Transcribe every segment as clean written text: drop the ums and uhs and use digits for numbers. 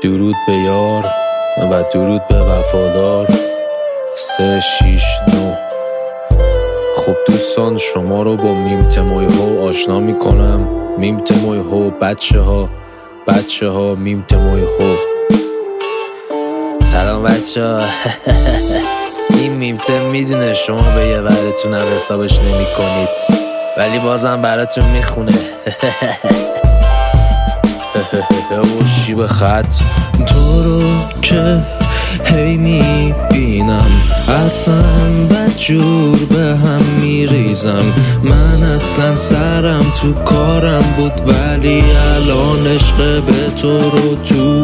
درود به یار و درود به وفادار. 3 6 9. خب دوستان، شما رو با میم تموی ها آشنا میکنم. میم تموی ها بچه ها میم تموی ها. سلام بچه ها. این میم تم میدونه شما به یه وردتون هم حسابش نمی کنید، ولی بازم براتون میخونه. و شیب خط تو رو که هی میبینم اصلا بدجور به هم میریزم. من اصلا سرم تو کارم بود، ولی الان عشق به تو رو تو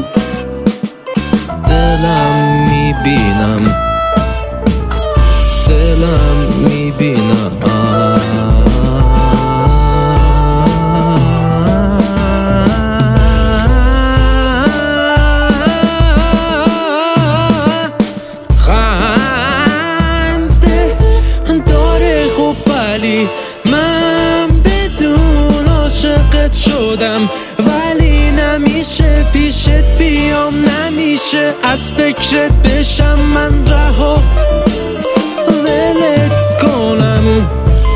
دلم میبینم. من بدون عاشقت شدم، ولی نمیشه پیشت بیام، نمیشه از فکرت بشم من رها. ولت کنم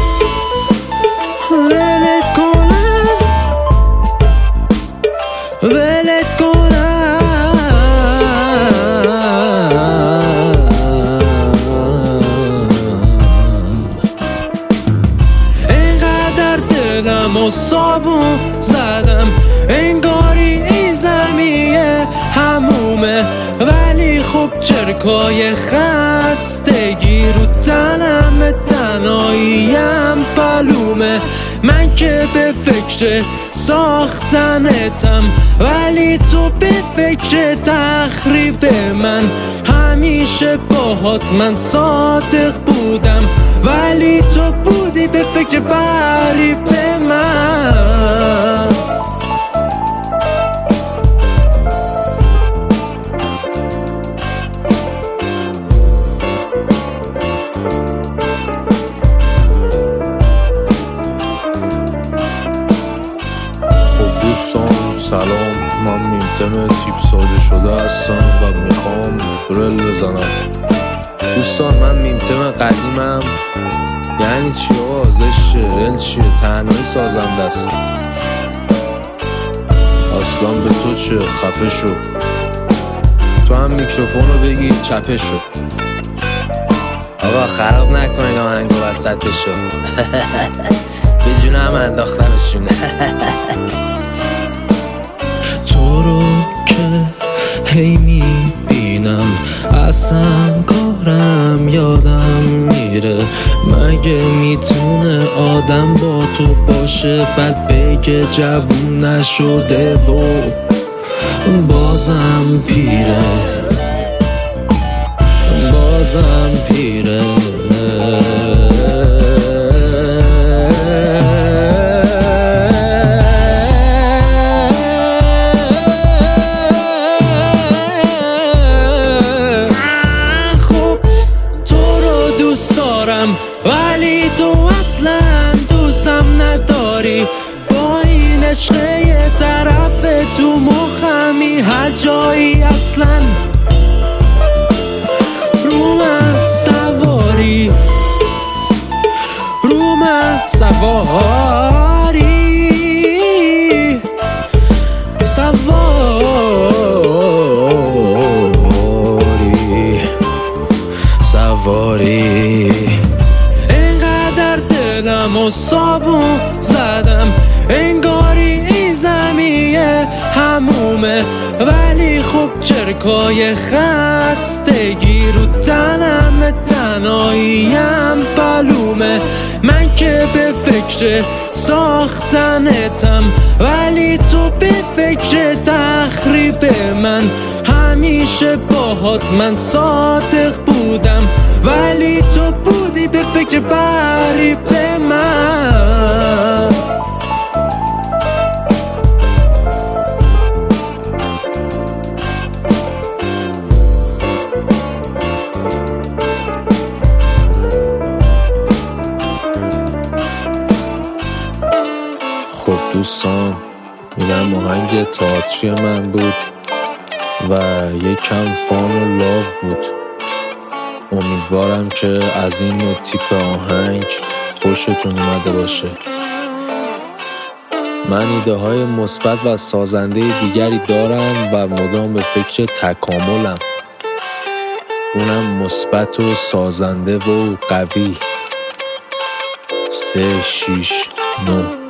و صابون زدم، انگاری این زمیه همومه، ولی خب چرکای خستگی رو تنم، تنهاییم پلومه. من که به فکر ساختنتم، ولی تو به فکر تخریب من. همیشه باهات من صادق بودم، ولی تو بودی به فکر فریب من. خب دوستان سلام، من میمتم تیپ ساده شده هستم و میخوام رل بزنم. دوستان من میمتم قدیمم. یعنی چی آقا؟ زشه رل چیه؟ تنهایی سازنده است. اصلا به تو چه؟ خفه شو. تو هم میکروفون رو بگیر چپه شو. آقا خراب نکنید آهنگو وسطشو. به جون هم انداختمشون. تو رو که هی میبینم اصلا کارم یادم میره. مگه میتونه آدم با تو باشه بعد بگه جوون نشده و بازم پیره. ولی تو اصلا دوستم نداری، با این عشق یه طرف تو مخمی هر جایی. اصلا رو من سواری و صابون زدم، انگاری این زمیه همومه، ولی خب چرکای خستگی رو تنم، تنهاییم پلومه. من که به فکر ساختنتم، ولی تو به فکر تخریب من. همیشه باهات من صادق بودم، ولی تو بودی به فکر فریب من. خب دوستان، اینم آهنگ تئاتری من بود و یکم فان و لاو بود. امیدوارم که از این نوع تیپ آهنگ خوشتون اومده باشه. من ایده های مثبت و سازنده دیگری دارم و مدام به فکر تکاملم، اونم مثبت و سازنده و قوی. 3 6 9